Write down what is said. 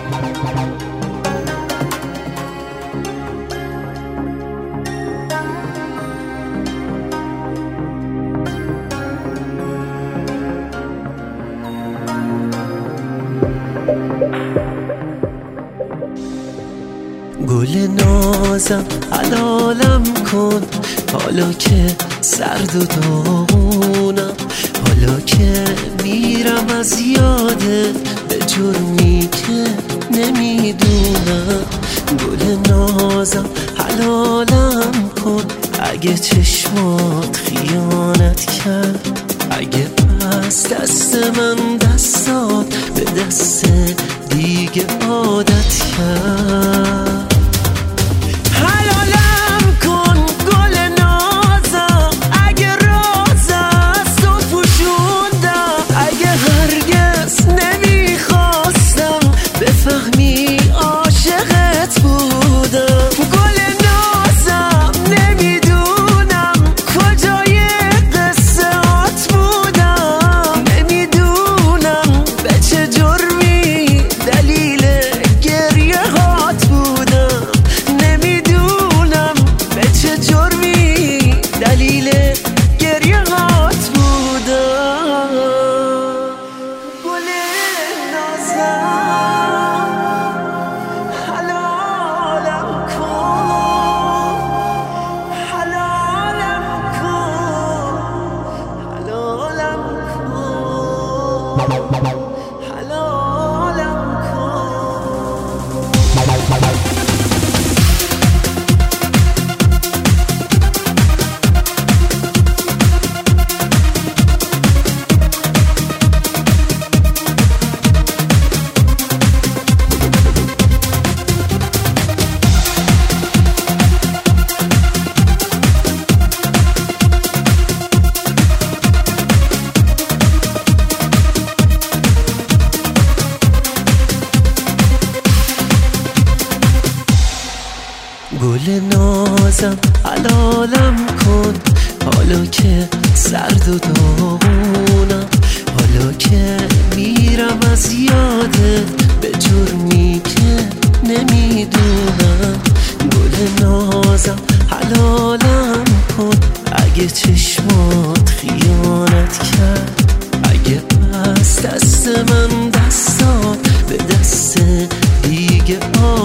گل نازم حلالم کن حالا که سرد و داغونم، حالا که میرم از یاده به جرمی که نمیدونم. گل نازم حلالم کن اگه چشمات خیانت کرد، اگه پس دست من دستات به دست دیگه عادت کرد. حلالم کن گل نازم اگه راز از تو پوشوندم، اگه هرگز نمیخواستم بفهمی عاشقت بودم. گل نازم نمیدونم کجای قصه هات بودم، نمیدونم به چه جرمی دلیل گریه هات بودم، نمیدونم به چه جرمی دلیل گریه هات بودم. گل نازم حلالم کن، حلالم کن، حلالم کن، حلالم کن. گل نازم حلالم کن حالا که سرد و داغونم، حالا که میرم از یاده به جرمی که نمیدونم. گل نازم حلالم کن اگه چشمات خیانت کرد، اگه پس دست من دستات به دست دیگه